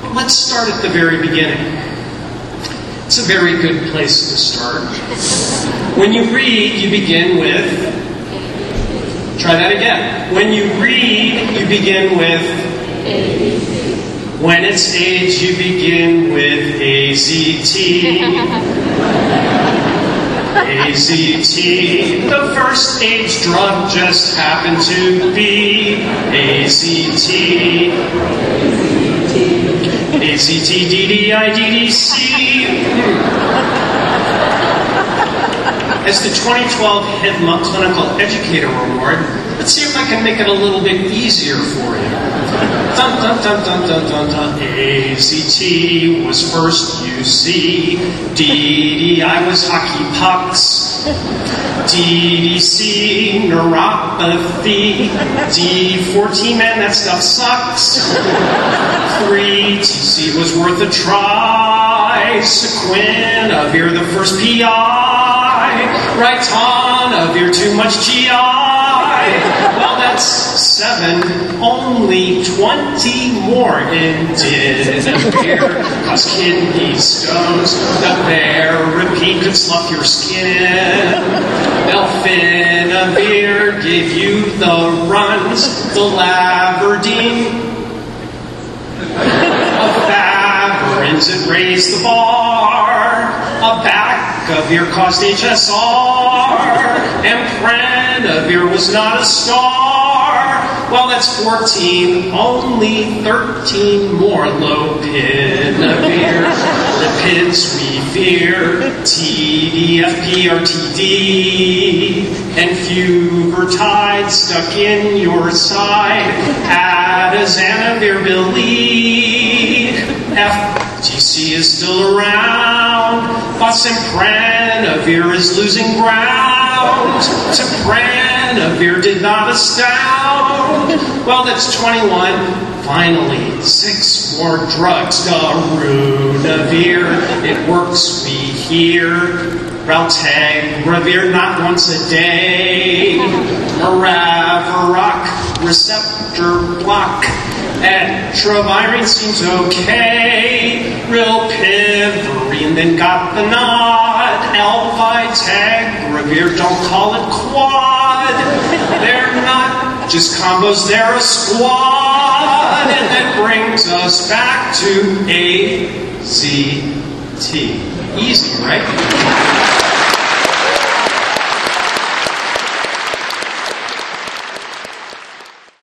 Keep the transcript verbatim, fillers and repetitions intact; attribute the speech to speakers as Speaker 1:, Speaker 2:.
Speaker 1: let's start at the very beginning. It's a very good place to start. When you read, you begin with... Try that again. When you read, you begin with... When it's age, you begin with A Z T. A Z T. The first age drug just happened to be A Z T. A Z T, D D I, D D C. As the twenty twelve Hidma Clinical Educator Award, let's see if I can make it a little bit easier for you. Dun dun dun dun dun dun dun. A Z T was first, you see. D D I was hockey pucks. D D C, neuropathy. D fourteen, man, that stuff sucks. three T C was worth a try. Sequinavir, the first P I. Ritonavir, too much G I. Well, that's seven, only twenty more in Dinavir, cause kidney stones. The Barapine could slough your skin. Delfinavir gave you the runs. The Laverdine of Favorins, it raised the bar. A Bacavir caused H S R. Imprenavir was not a star. Well, that's fourteen, only thirteen more. Lopinavir, lipids we fear. T D F P R T D. And Fuvertide stuck in your side. Atazanavir, believe. F T C is still around. Fosprenavir is losing ground. Toprenavir did not astound. Well, that's twenty-one. Finally, six more drugs. Darunavir, it works, we hear. Raltegravir, not once a day. Maraviroc, receptor block. Etravirine seems okay. Rilpivirine then got the nod. Elvitegravir, don't call it quad. They're not just combos, they're a squad. And that brings us back to A Z T. Easy, right?